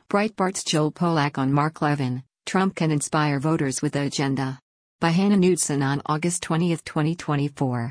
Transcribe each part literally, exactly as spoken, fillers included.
Breitbart's Joel Pollak on Mark Levin, Trump Can Inspire Voters with the Agenda. By Hannah Knudsen on August twentieth, twenty twenty-four.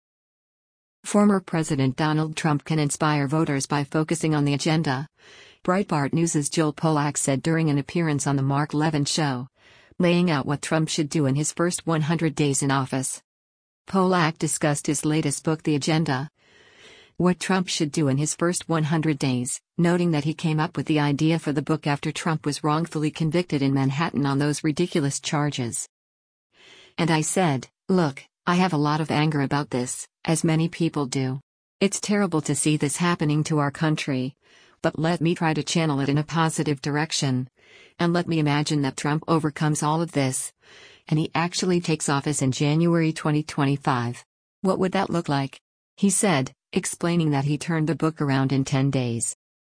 Former President Donald Trump can inspire voters by focusing on the agenda, Breitbart News' Joel Pollak said during an appearance on The Mark Levin Show, laying out what Trump should do in his first one hundred days in office. Pollak discussed his latest book The Agenda, What Trump Should Do in His First one hundred Days, noting that he came up with the idea for the book after Trump was wrongfully convicted in Manhattan on those ridiculous charges. And I said, look, I have a lot of anger about this, as many people do. It's terrible to see this happening to our country, but let me try to channel it in a positive direction. And let me imagine that Trump overcomes all of this, and he actually takes office in January twenty twenty-five. What would that look like? He said, explaining that he turned the book around in ten days.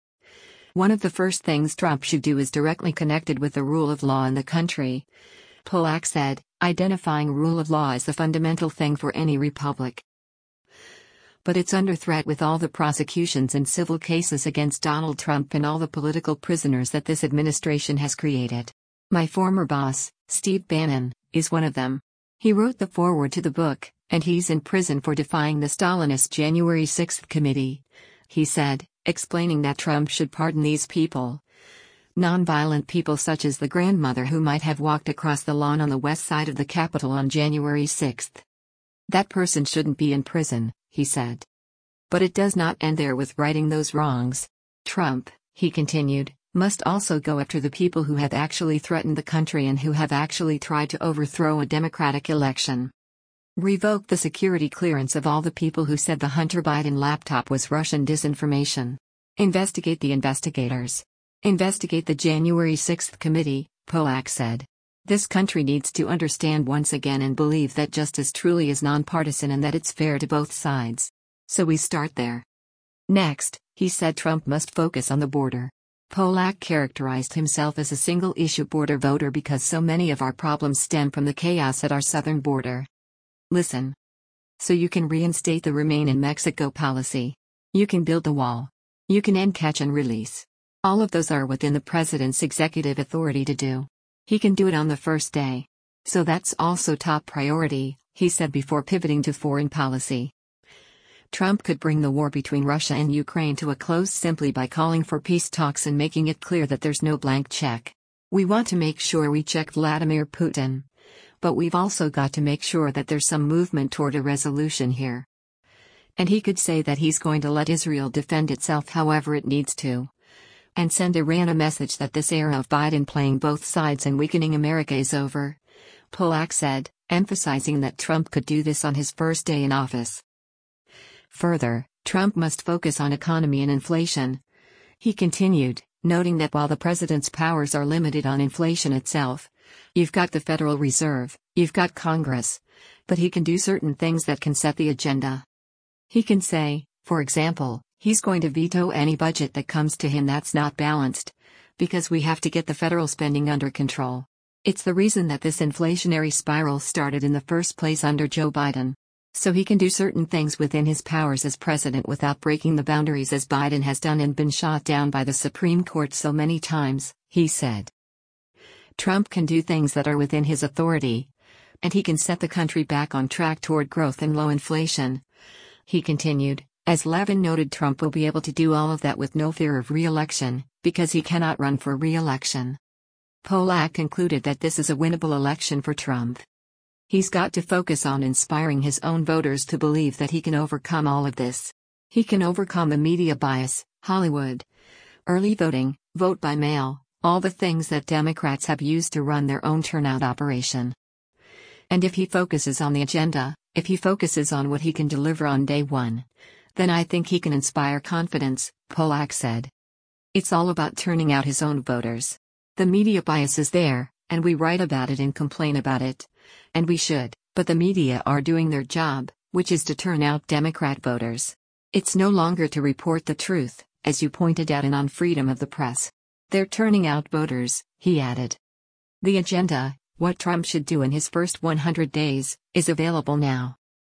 One of the first things Trump should do is directly connected with the rule of law in the country, Pollak said, identifying rule of law as the fundamental thing for any republic. But it's under threat with all the prosecutions and civil cases against Donald Trump and all the political prisoners that this administration has created. My former boss, Steve Bannon, is one of them. He wrote the foreword to the book, and he's in prison for defying the Stalinist January sixth committee, he said, explaining that Trump should pardon these people. Nonviolent people such as the grandmother who might have walked across the lawn on the west side of the Capitol on January sixth. That person shouldn't be in prison, he said. But it does not end there with righting those wrongs. Trump, he continued, must also go after the people who have actually threatened the country and who have actually tried to overthrow a democratic election. Revoke the security clearance of all the people who said the Hunter Biden laptop was Russian disinformation. Investigate the investigators. Investigate the January sixth committee, Pollak said. This country needs to understand once again and believe that justice truly is nonpartisan and that it's fair to both sides. So we start there. Next, he said Trump must focus on the border. Pollak characterized himself as a single-issue border voter because so many of our problems stem from the chaos at our southern border. Listen. So you can reinstate the Remain in Mexico policy. You can build the wall. You can end catch and release. All of those are within the president's executive authority to do. He can do it on the first day. So that's also top priority, he said before pivoting to foreign policy. Trump could bring the war between Russia and Ukraine to a close simply by calling for peace talks and making it clear that there's no blank check. We want to make sure we check Vladimir Putin. But we've also got to make sure that there's some movement toward a resolution here. And he could say that he's going to let Israel defend itself however it needs to. And send Iran a message that this era of Biden playing both sides and weakening America is over, Pollak said, emphasizing that Trump could do this on his first day in office. Further, Trump must focus on economy and inflation. He continued, noting that while the president's powers are limited on inflation itself, you've got the Federal Reserve, you've got Congress, but he can do certain things that can set the agenda. He can say, for example, he's going to veto any budget that comes to him that's not balanced, because we have to get the federal spending under control. It's the reason that this inflationary spiral started in the first place under Joe Biden. So he can do certain things within his powers as president without breaking the boundaries as Biden has done and been shot down by the Supreme Court so many times, he said. Trump can do things that are within his authority, and he can set the country back on track toward growth and low inflation. He continued, as Levin noted, Trump will be able to do all of that with no fear of re-election, because he cannot run for re-election. Pollak concluded that this is a winnable election for Trump. He's got to focus on inspiring his own voters to believe that he can overcome all of this. He can overcome the media bias, Hollywood, early voting, vote by mail, all the things that Democrats have used to run their own turnout operation. And if he focuses on the agenda, if he focuses on what he can deliver on day one, then I think he can inspire confidence, Pollak said. It's all about turning out his own voters. The media bias is there, and we write about it and complain about it. And we should, but the media are doing their job, which is to turn out Democrat voters. It's no longer to report the truth, as you pointed out in On Freedom of the Press. They're turning out voters, he added. The Agenda, What Trump Should Do in His First one hundred Days, is available now.